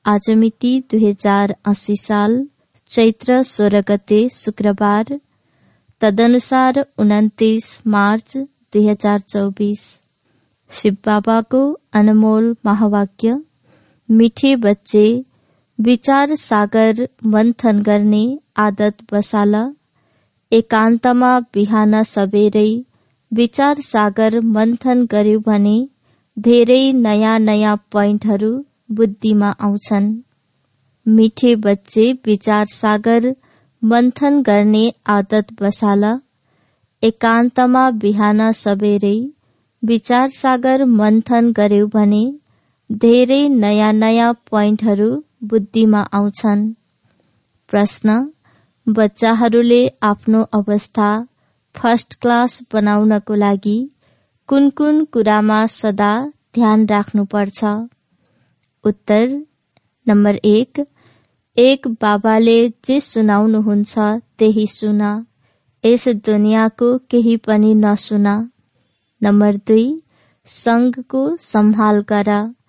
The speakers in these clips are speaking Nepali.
आज मिति 2080 साल चैत्र 16 गते शुक्रबार, तदनुसार 29 मार्च 2024। शिव बाबा को अनमोल महावाक्य। मीठे बच्चे, विचार सागर मन्थन गर्ने आदत बसाल। एकान्तमा बिहान सबेरै विचार सागर मन्थन गर्यो भने धेरै नयाँ नयाँ पोइन्टहरू बुद्धिमा आउँछन्। मीठे बच्चे, विचार सागर मन्थन गर्ने आदत बसाल। एकान्तमा बिहान सबेरै विचार सागर मन्थन गर्यो भने धेरै नयाँ नयाँ पोइन्टहरू बुद्धिमा आउँछन्। प्रश्न: बच्चाहरूले आफ्नो अवस्था फर्स्ट क्लास बनाउनको लागि कुन कुन कुरामा सदा ध्यान राख्नुपर्छ? उत्तर: नम्बर 1, एक बाबाले जे सुनाउनुहुन्छ त्यही सुन, यस दुनियाँको केही पनि नसुन। नम्बर 2, सङ्घको सम्हाल गर।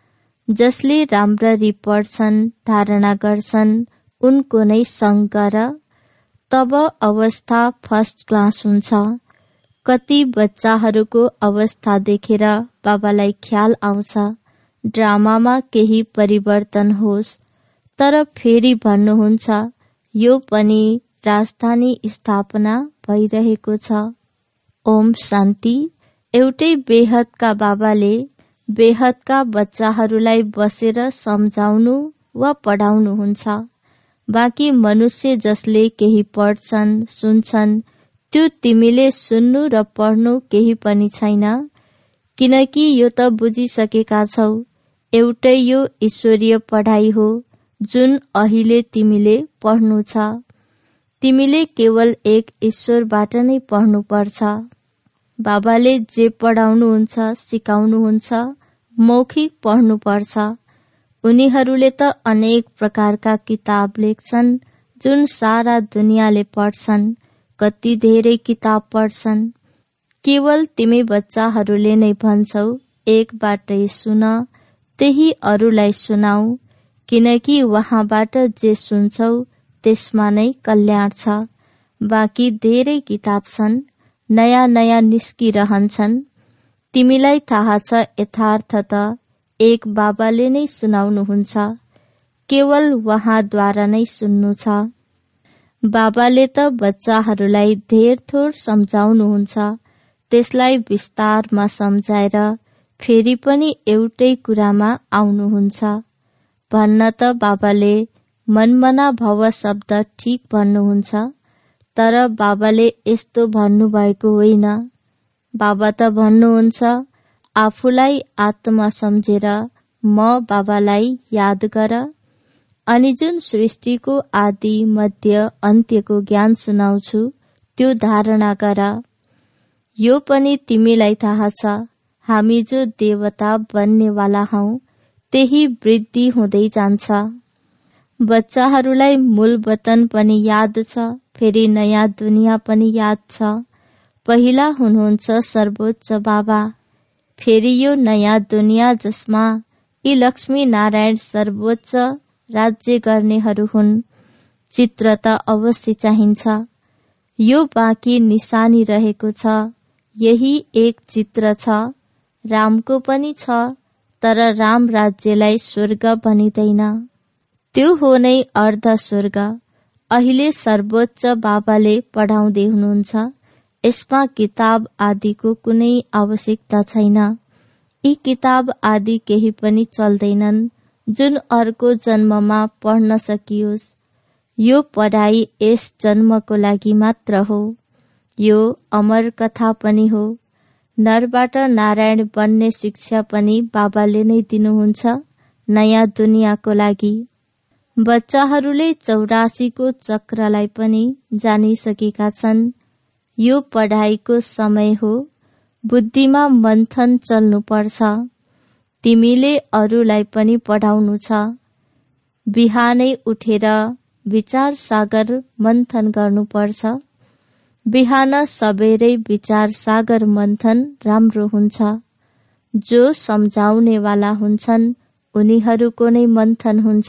जसले राम्ररी पढ्छन्, धारणा गर्छन्, उनको नै सङ्घ गर, तब अवस्था फर्स्ट क्लास हुन्छ। कति बच्चाहरूको अवस्था देखेर बाबालाई ख्याल आउँछ ड्रामामा केही परिवर्तन होस्, तर फेरि भन्नुहुन्छ यो पनि राजधानी स्थापना भइरहेको छ। ओम शान्ति। एउटै बेहदका बाबाले बेहदका बच्चाहरूलाई बसेर सम्झाउनु वा पढाउनुहुन्छ। बाँकी मनुष्य जसले केही पढ्छन्, सुन्छन्, त्यो तिमीले सुन्नु र पढ्नु केही पनि छैन, किनकि यो त बुझिसकेका छौ। एउटै यो ईश्वरीय पढाइ हो जुन अहिले तिमीले पढ्नु छ। तिमीले केवल एक ईश्वरबाट नै पढ्नुपर्छ। बाबाले जे पढाउनुहुन्छ, सिकाउनुहुन्छ, मौखिक पढ्नुपर्छ। उनीहरूले त अनेक प्रकारका किताब लेख्छन् जुन सारा दुनियाँले पढ्छन्। कति धेरै किताब पढ्छन्। केवल तिमी बच्चाहरूले नै भन्छौ एकबाटै सुन, त्यही अरूलाई सुनाऊ, किनकि वहाँबाट जे सुन्छौ त्यसमा नै कल्याण छ। बाँकी धेरै किताब छन्, नयाँ नयाँ निस्किरहन्छन्। तिमीलाई थाहा छ यथार्थ त एक बाबाले नै सुनाउनुहुन्छ, केवल उहाँद्वारा नै सुन्नु छ। बाबाले त बच्चाहरूलाई धेर थोर सम्झाउनुहुन्छ, त्यसलाई विस्तारमा सम्झाएर फेरि पनि एउटै कुरामा आउनुहुन्छ। भन्न त बाबाले मनमना भव शब्द ठिक भन्नुहुन्छ, तर बाबाले यस्तो भन्नुभएको होइन। बाबा त भन्नुहुन्छ आफूलाई आत्मा सम्झेर म बाबालाई याद गर, अनि जुन सृष्टिको आदि मध्य अन्त्यको ज्ञान सुनाउँछु त्यो धारणा गर। यो पनि तिमीलाई थाहा छ हामी जो देवता बन्नेवाला हौ त्यही वृद्धि हुँदै जान्छ। बच्चाहरूलाई मूल वतन पनि याद छ, फेरि नयाँ दुनियाँ पनि याद छ। पहिला हुनुहुन्छ सर्वोच्च बाबा, फेरि यो नयाँ दुनियाँ जसमा यी लक्ष्मी नारायण सर्वोच्च राज्य गर्नेहरू हुन्। चित्र त अवश्य चाहिन्छ। यो बाँकी निशानी रहेको छ। यही एक चित्र छ। रामको पनि छ, तर राम राज्यलाई स्वर्ग भनिँदैन, त्यो हो नै अर्ध स्वर्ग। अहिले सर्वोच्च बाबाले पढाउँदै हुनुहुन्छ। यसमा किताब आदिको कुनै आवश्यकता छैन। यी किताब आदि केही पनि चल्दैनन् जुन अर्को जन्ममा पढ्न सकियोस्। यो पढाइ यस जन्मको लागि मात्र हो। यो अमर कथा पनि हो। नरबाट नारायण बन्ने शिक्षा पनि बाबाले नै दिनुहुन्छ नयाँ दुनियाँको लागि। बच्चाहरूले 84 को चक्रलाई पनि जानिसकेका छन्। यो पढाइको समय हो। बुद्धिमा मन्थन चल्नुपर्छ। तिमीले अरूलाई पनि पढाउनु छ। बिहानै उठेर विचार सागर मन्थन गर्नुपर्छ। बिहान सबेरै विचार सागर मन्थन राम्रो हुन्छ। जो सम्झाउनेवाला हुन्छन् उनीहरूको नै मन्थन हुन्छ।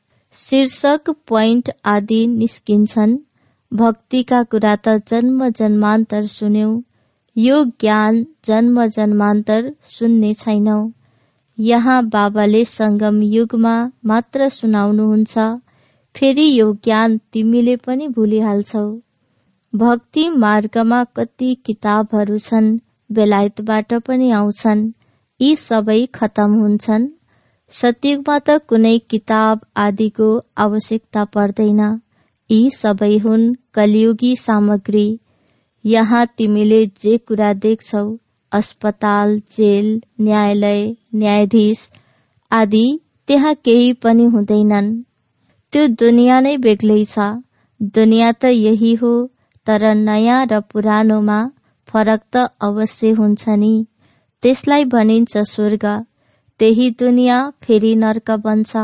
शीर्षक पोइन्ट आदि निस्किन्छन्। भक्तिका कुरा त जन्म जन्मान्तर सुन्यौ, यो ज्ञान जन्म जन्मान्तर सुन्ने छैनौ। यहाँ बाबाले संगम युगमा मात्र सुनाउनुहुन्छ, फेरि यो ज्ञान तिमीले पनि भुलिहाल्छौ। भक्ति मार्गमा कति किताबहरू छन्, बेलायतबाट पनि आउँछन्, यी सबै खतम हुन्छन्। सत्ययुगमा त कुनै किताब आदिको आवश्यकता पर्दैन, यी सबै हुन् कलियुगी सामग्री। यहाँ तिमीले जे कुरा देख्छौ, अस्पताल, जेल, न्यायालय, न्यायाधीश आदि, त्यहाँ केही पनि हुँदैनन्। त्यो दुनिया नै बेग्लै छ। दुनिया त यही हो, तर नयाँ र पुरानोमा फरक त अवश्य हुन्छ नि। त्यसलाई भनिन्छ स्वर्ग। त्यही दुनिया फेरि नर्क बन्छ।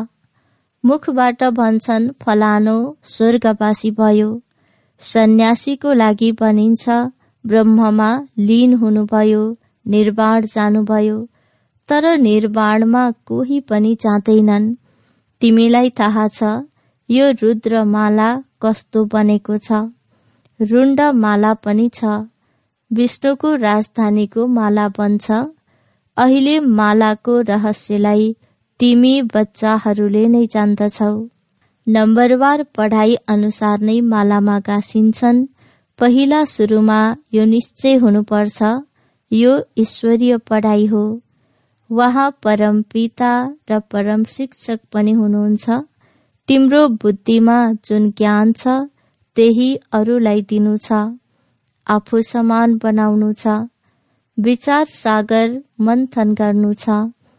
मुखबाट भन्छन् फलानो स्वर्गवासी भयो। सन्यासीको लागि भनिन्छ ब्रह्ममा लीन हुनुभयो, निर्वाण जानुभयो। तर निर्वाणमा कोही पनि जाँदैनन्। तिमीलाई थाहा छ यो रुद्रमाला कस्तो बनेको छ? रुण्ड माला पनि छ। विष्णुको राजधानीको माला बन्छ। अहिले मालाको रहस्यलाई तिमी बच्चाहरूले नै जान्दछौ। नम्बरवार पढाइ अनुसार नै मालामा गाँसिन्छन्। पहिला सुरुमा यो निश्चय हुनुपर्छ, यो ईश्वरीय पढाइ हो। वहाँ परम पिता र परम शिक्षक पनि हुनुहुन्छ। तिम्रो बुद्धिमा जुन ज्ञान छ त्यही अरूलाई दिनु छ, आफू समान बनाउनु छ। विचार सागर मन्थन गर्नु छ।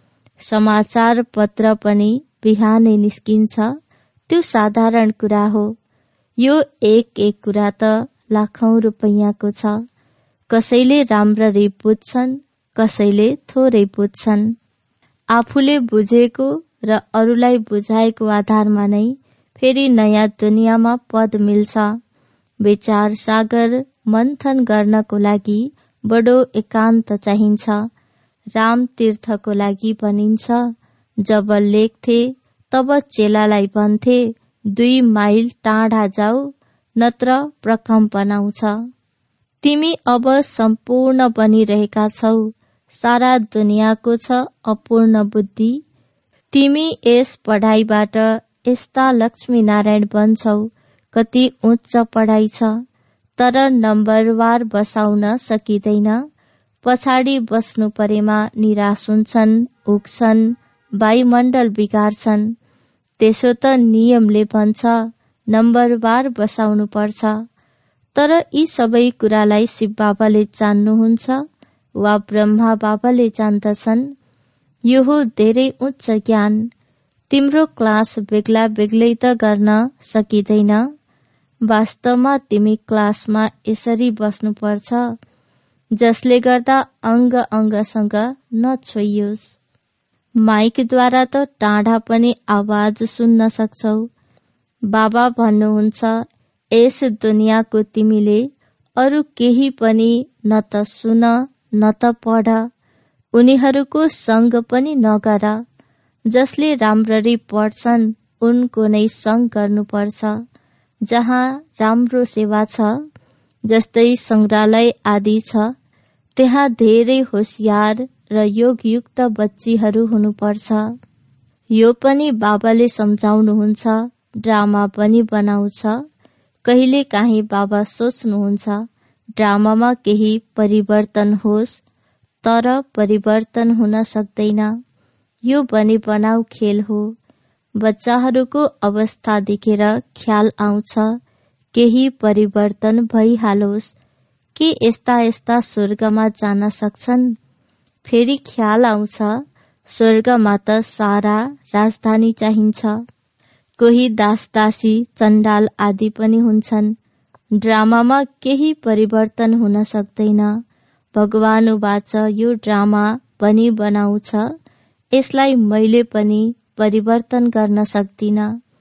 समाचार पत्र पनि बिहानै निस्किन्छ, त्यो साधारण कुरा हो। यो एक एक कुरा त लाखौं रुपैयाँको छ। कसैले राम्ररी बुझ्छन्, कसैले थोरै बुझ्छन्। आफूले बुझेको र अरूलाई बुझाएको आधारमा नै फेरि नयाँ दुनियाँमा पद मिल्छ। विचार सागर मन्थन गर्नको लागि बडो एकान्त चाहिन्छ। राम तीर्थको लागि भनिन्छ, जब लेख्थे तब चेलालाई भन्थे 2 माइल टाढा जाऊ, नत्र प्रकम्पन आउँछ। तिमी अब सम्पूर्ण बनिरहेका छौ। सारा दुनियाँको छ अपूर्ण बुद्धि। तिमी यस पढाइबाट यस्ता लक्ष्मीनारायण बन्छौ। कति उच्च पढाइ छ, तर नम्बरवार बसाउन सकिँदैन। पछाडि बस्नु परेमा निराश हुन्छन्, उक्छन्, वायुमण्डल बिगार्छन्। त्यसो त नियमले भन्छ नम्बरवार बसाउनु पर्छ। तर यी सबै कुरालाई शिव बाबाले जान्नुहुन्छ वा ब्रह्मा बाबाले जान्दछन्। यो हो धेरै उच्च ज्ञान। तिम्रो क्लास बेग्ला बेग्लै त गर्न सकिँदैन। वास्तवमा तिमी क्लासमा यसरी बस्नुपर्छ, जसले गर्दा अङ्ग अङ्गसँग नछोइयोस्। माइकद्वारा त टाढा पनि आवाज सुन्न सक्छौ। बाबा भन्नुहुन्छ, यस दुनियाँको तिमीले अरू केही पनि न त सुन न त पढ। उनीहरूको सङ्ग पनि नगर। जसले राम्ररी पढ्छन् उनको नै सङ्ग गर्नुपर्छ। जहाँ राम्रो सेवा छ, जस्तै संग्रहालय आदि छ, त्यहाँ धेरै होशियार र योगयुक्त बच्चीहरू हुनुपर्छ। यो पनि बाबाले सम्झाउनुहुन्छ। ड्रामा पनि बनाउँछ। कहिले काहीँ बाबा सोच्नुहुन्छ ड्रामामा केही परिवर्तन होस्, तर परिवर्तन हुन सक्दैन। यो बनी बनाऊ खेल हो। बच्चाहरूको अवस्था देखेर ख्याल आउँछ केही परिवर्तन भइहालोस् कि यस्ता यस्ता स्वर्गमा जान सक्छन्। फेरि ख्याल आउँछ स्वर्गमा त सारा राजधानी चाहिन्छ। कोही दासदासी चण्डाल आदि पनि हुन्छन्। ड्रामामा केही परिवर्तन हुन सक्दैन। भगवान उवाच, यो ड्रामा पनि बनाउँछ, यसलाई मैले पनि परिवर्तन गर्न सक्दिन।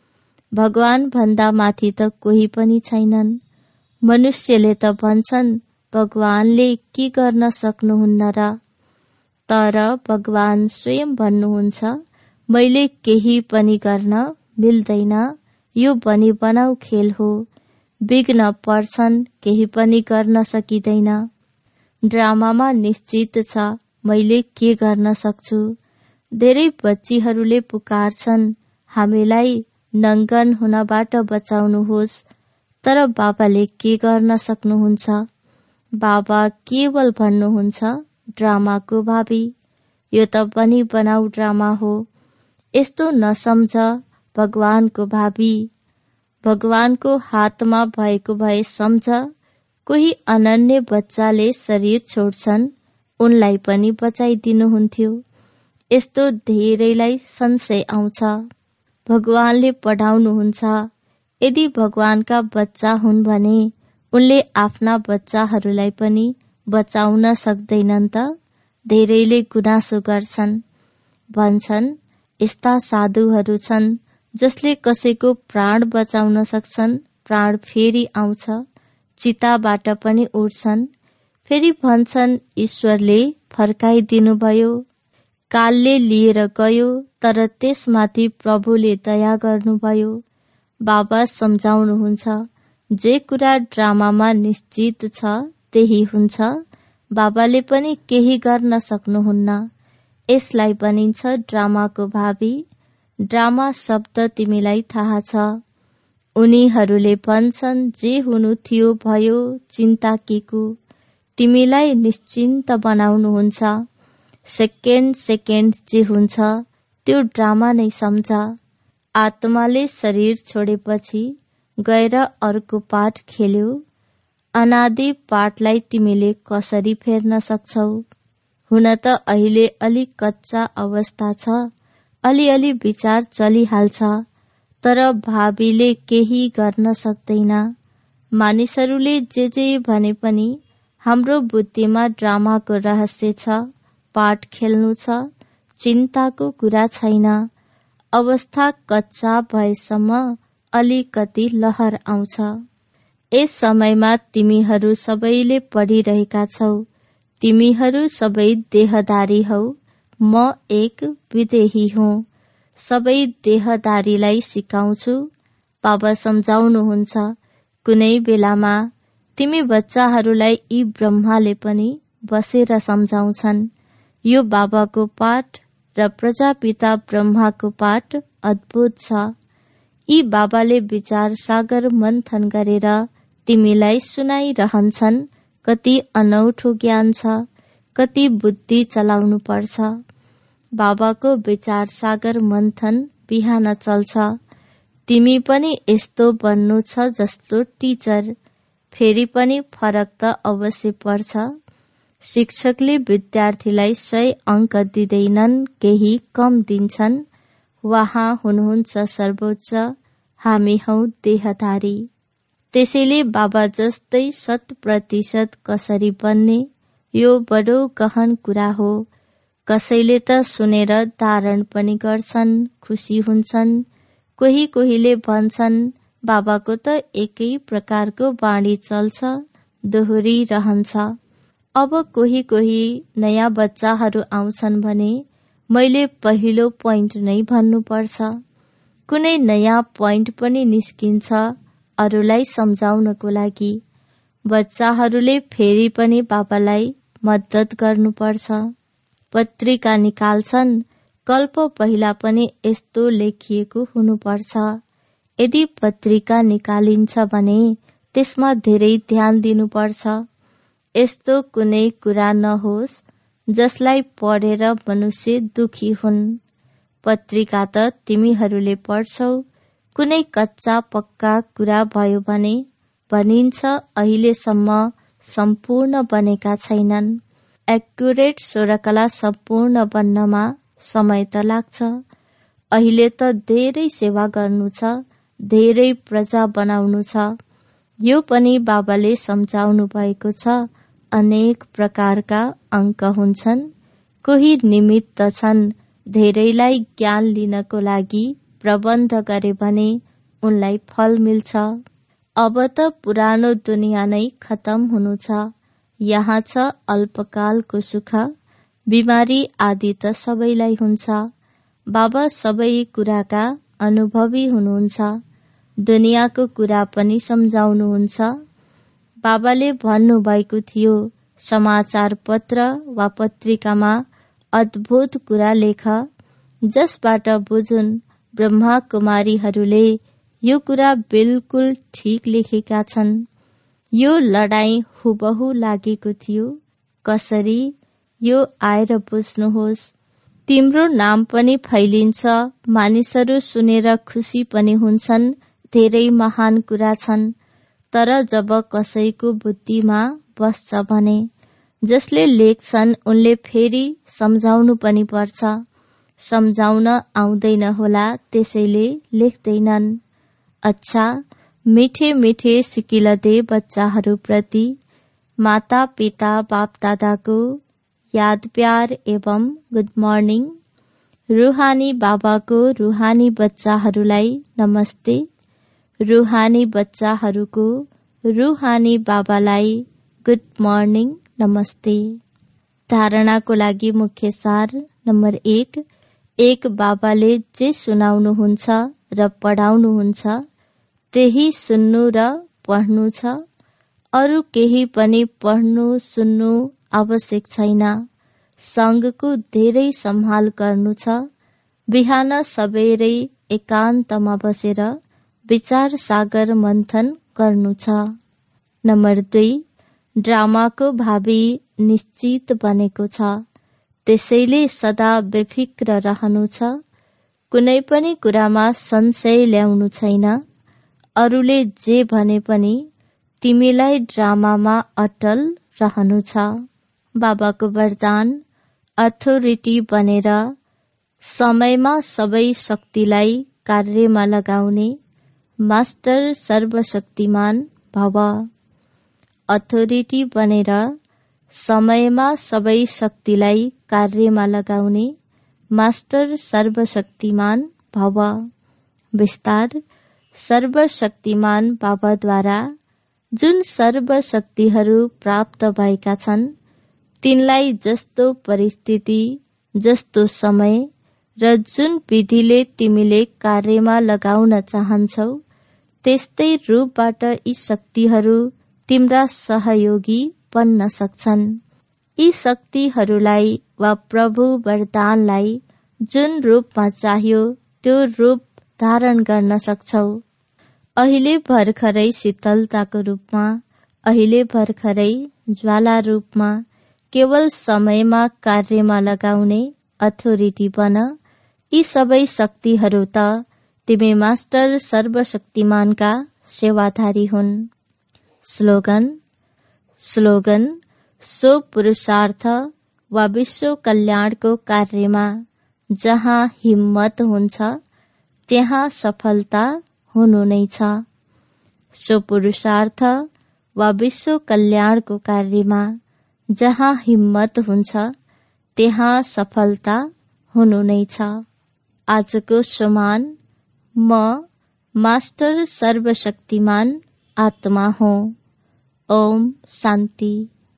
भगवान भन्दा माथि त कोही पनि छैनन्। मनुष्यले त भन्छन् भगवानले के गर्न सक्नुहुन्न र? तर भगवान स्वयं भन्नुहुन्छ मैले केही पनि गर्न मिल्दैन, यो बनी बनाऊ खेल हो, विघ्न पर्छन्, केही पनि गर्न सकिँदैन। ड्रामामा निश्चित छ मैले के गर्न सक्छु। धेरै बच्चीहरूले पुकार्छन्, हामीलाई नङ्गन हुनबाट बचाउनुहोस्, तर बाबाले के गर्न सक्नुहुन्छ? बाबा केवल भन्नुहुन्छ, ड्रामाको भावी, यो त बनी बनाऊ ड्रामा हो, यस्तो नसम्झ भगवानको भावी। भगवानको हातमा भएको भए सम्झ। कोही अनन्य बच्चाले शरीर छोड्छन्, उनलाई पनि बचाइदिनुहुन्थ्यो। यस्तो धेरैलाई संशय आउँछ। भगवानले पढाउनुहुन्छ, यदि भगवानका बच्चा हुन् भने उनले आफ्ना बच्चाहरूलाई पनि बचाउन सक्दैनन् त? धेरैले गुनासो गर्छन्, भन्छन् यस्ता साधुहरू छन् जसले कसैको प्राण बचाउन सक्छन्, प्राण फेरि आउँछ, चिताबाट पनि उड्छन्। फेरि भन्छन् ईश्वरले फर्काइदिनुभयो, कालले लिएर गयो, तर त्यसमाथि प्रभुले दया गर्नुभयो। बाबा सम्झाउनुहुन्छ, जे कुरा ड्रामामा निश्चित छ त्यही हुन्छ। बाबाले पनि केही गर्न सक्नुहुन्न। यसलाई भनिन्छ ड्रामाको भावी। ड्रामा शब्द तिमीलाई थाहा छ। उनीहरूले भन्छन् जे हुनु थियो भयो, चिन्ता केको। तिमीलाई निश्चिन्त बनाउनुहुन्छ। सेकेन्ड सेकेन्ड जे हुन्छ त्यो ड्रामा नै सम्झ। आत्माले शरीर छोडेपछि गएर अर्को पाठ खेल्यो। अनादि पाठलाई तिमीले कसरी फेर्न सक्छौ? हुन त अहिले अलि कच्चा अवस्था छ, अलिअलि विचार चलिहाल्छ, तर भावीले केही गर्न सक्दैन। मानिसहरूले जे भने पनि हाम्रो बुद्धिमा ड्रामाको रहस्य छ। पाठ खेल्नु छ, चिन्ताको कुरा छैन। अवस्था कच्चा भएसम्म अलिकति लहर आउँछ। यस समयमा तिमीहरू सबैले पढिरहेका छौ। तिमीहरू सबै देहधारी हौ, म एक विदेही हुँ। सबै देहधारीलाई सिकाउँछु। बाबा सम्झाउनुहुन्छ, कुनै बेलामा तिमी बच्चाहरूलाई यी ब्रह्माले पनि बसेर सम्झाउँछन्। यो बाबाको पाठ र प्रजापिता ब्रह्माको पाठ अद्भुत छ। यी बाबाले विचार सागर मन्थन गरेर तिमीलाई सुनाइरहन्छन्। कति अनौठो ज्ञान छ, कति बुद्धि चलाउनु पर्छ। बाबाको विचार सागर मन्थन बिहान चल्छ। तिमी पनि यस्तो बन्नु छ जस्तो टिचर। फेरि पनि फरक त अवश्य पर्छ। शिक्षकले विद्यार्थीलाई 100 अंक दिँदैनन्, केही कम दिन्छन्। वहाँ हुनुहुन्छ सर्वोच्च, हामी हौ देहधारी। त्यसैले बाबा जस्तै 100% कसरी बन्ने, यो बडो गहन कुरा हो। कसैले त सुनेर धारण पनि गर्छन्, खुसी हुन्छन्। कोहीले भन्छन् बाबाको त एकै प्रकारको बाणी चल्छ, दोहोरी रहन्छ। अब कोही नयाँ बच्चाहरू आउँछन् भने मैले पहिलो पोइन्ट नै भन्नुपर्छ। कुनै नयाँ पोइन्ट पनि निस्किन्छ अरूलाई सम्झाउनको लागि। बच्चाहरूले फेरि पनि बाबालाई मद्दत गर्नुपर्छ। पत्रिका निकाल्छन्, कल्प पहिला पनि यस्तो लेखिएको हुनुपर्छ। यदि पत्रिका निकालिन्छ भने त्यसमा धेरै ध्यान दिनुपर्छ। यस्तो कुनै कुरा नहोस् जसलाई पढेर मनुष्य दुखी हुन्। पत्रिका त तिमीहरूले पढ्छौ। कुनै कच्चा पक्का कुरा भयो भने भनिन्छ अहिलेसम्म सम्पूर्ण बनेका छैनन्। एक्युरेट स्वरकला सम्पूर्ण बन्नमा समय त लाग्छ। अहिले त धेरै सेवा गर्नु छ, धेरै प्रजा बनाउनु छ। यो पनि बाबाले सम्झाउनु भएको छ। अनेक प्रकारका अंक हुन्छन्। कोही निमित्त छन्। धेरैलाई ज्ञान लिनको लागि प्रबन्ध गरे भने उनलाई फल मिल्छ। अब त पुरानो दुनिया नै खतम हुनु छ। यहाँ छ अल्पकालको सुख। बिमारी आदि त सबैलाई हुन्छ। बाबा सबै कुराका अनुभवी हुनुहुन्छ। दुनियाँको कुरा पनि सम्झाउनुहुन्छ। बाबाले भन्नुभएको थियो, समाचार पत्र वा पत्रिकामा अद्भुत कुरा लेख, जसबाट बुझुन् ब्रह्मा कुमारीहरूले यो कुरा बिल्कुल ठीक लेखेका छन्। यो लडाईँ हुबहु लागेको थियो। कसरी? यो आएर बुझ्नुहोस्। तिम्रो नाम पनि फैलिन्छ, मानिसहरू सुनेर खुसी पनि हुन्छन्। धेरै महान कुरा छन्। तर जब कसैको बुद्धिमा बस्छ भने जसले लेख्छन् उनले फेरि सम्झाउनु पनि पर्छ। सम्झाउन आउँदैन होला, त्यसैले लेख्दैनन्। अच्छा, मिठे मिठे सिकिलदे बच्चाहरूप्रति माता पिता बाप दादाको याद प्यार एवं गुड मर्निङ। रूहानी बाबाको रूहानी बच्चाहरूलाई नमस्ते। रूहानी बच्चाहरूको रूहानी बाबालाई गुड मर्निङ नमस्ते। धारणाको लागि मुख्य सार नम्बर 1, एक बाबाले जे सुनाउनुहुन्छ र पढाउनुहुन्छ त्यही सुन्नु र पढ्नु छ। अरू केही पनि पढ्नु सुन्नु आवश्यक छैन। सङ्घको धेरै सम्हाल गर्नु छ। बिहान सबेरै एकान्तमा बसेर विचार सागर मन्थन गर्नु छ। नम्बर 2, ड्रामाको भावी निश्चित बनेको छ। त्यसैले सदा बेफिक्र रहनु छ। कुनै पनि कुरामा संशय ल्याउनु छैन। अरूले जे भने पनि तिमीलाई ड्रामामा अटल रहनु छ। बाबाको वरदान, अथोरिटी बनेर समयमा सबै शक्तिलाई कार्यमा लगाउने मास्टर सर्वशक्तिमान भव। अथोरिटी बनेर समयमा सबै शक्तिलाई कार्यमा लगाउने मास्टर सर्वशक्तिमान भव। विस्तार, सर्वशक्तिमान बाबाद्वारा जुन सर्वशक्तिहरू प्राप्त भएका छन् तिनलाई जस्तो परिस्थिति, जस्तो समय र जुन विधिले तिमीले कार्यमा लगाउन चाहन्छौ त्यस्तै रूपबाट यी शक्तिहरू तिम्रा सहयोगी बन्न सक्छन्। यी शक्तिहरूलाई वा प्रभु वरदानलाई जुन रूपमा चाहियो त्यो रूप धारण गर्न सक्छौ। अहिले भर्खरै शीतलताको रूपमा, अहिले भर्खरै ज्वाला रूपमा केवल समयमा कार्यमा लगाउने अथोरिटी बन। यी सबै शक्तिहरू त तिमी मास्टर सर्वशक्तिमानका सेवाधारी हुन्। स्लोगन, सो पुरुषार्थ वा विश्व कल्याणको कार्यमा जहाँ हिम्मत हुन्छ त्यहाँ सफलता हुनु नै छ। सो पुरुषार्थ वा विश्व कल्याणको कार्यमा जहाँ हिम्मत हुन्छ त्यहाँ सफलता हुनु नै छ। आजको सम्मान, म मास्टर सर्वशक्तिमान आत्मा हुँ। ओम शान्ति।